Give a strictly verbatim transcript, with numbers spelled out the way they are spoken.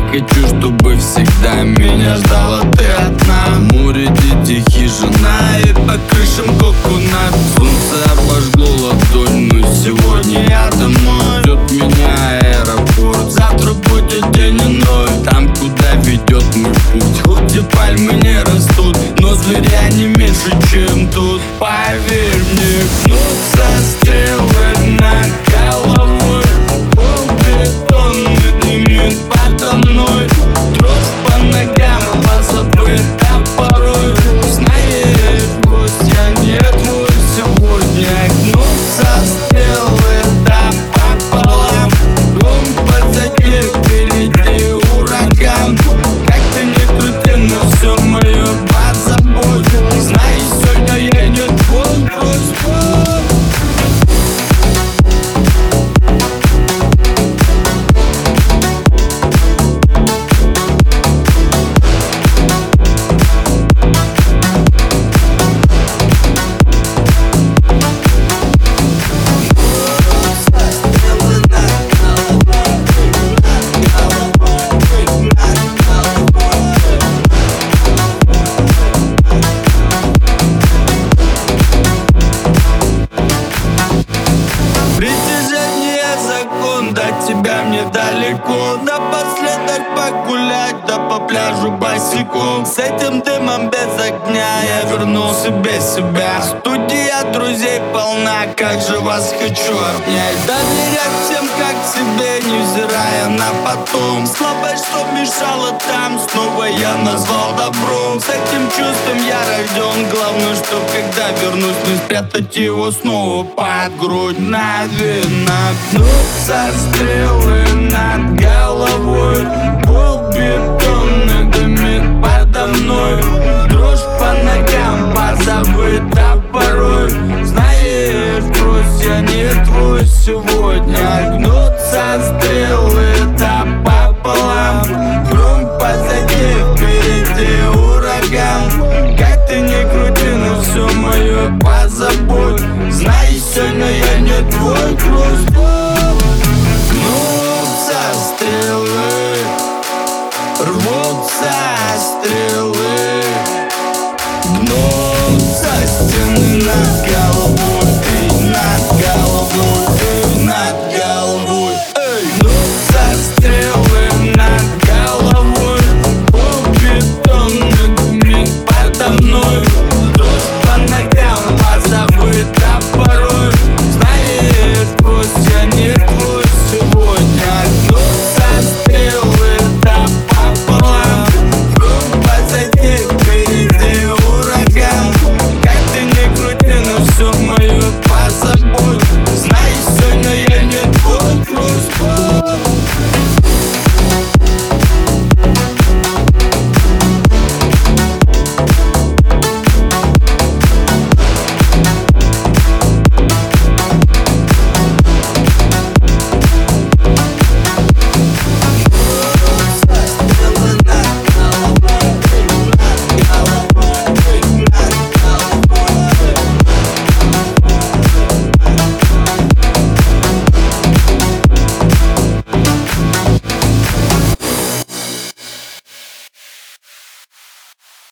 хочу, чтобы всегда меня ждала ты одна. В море дети, хижина и по крышам коконат. Солнце обожгло ладонь, но сегодня я домой. Ждет меня аэропорт, завтра будет день иной. Там, куда ведет мой путь, хоть и пальмы не растут, но зверя не меньше, чем тут. Поверь мне, гнутся стрелы над головой. Пол бетонный дымит подо мной. Дрожь по ногам, позабыта порой. Знаешь, пусть я не твой сегодня. Гнутся стрелы, да пополам. Дом позади, впереди ураган. Как ты не крути, но все мое под забой. Знай, сегодня я не твой просто. До тебя мне далеко, напоследок погулять, да по пляжу босиком. С этим дымом без огня я вернул себе себя. Студия друзей полна, как же вас хочу обнять. Доверять всем как себе, невзирая на потом. Слабость, что мешала там, снова я назвал добром. С этим чувством я рожден, главное, что когда вернусь, не спрятать его снова под грудь. Наверно, гнутся стрелы над головой. Пол бетонный дымит подо мной. Дрожь по ногам, позабыта порой. Знаешь, брось, я не твой сегодня. Гнутся стрелы, да пополам. Гром позади, впереди ураган. Как ты не крути, но все мое позабудь. Знай, сегодня я не твой груз. Гнутся стрелы, рвутся стрелы, гнутся стены над головой.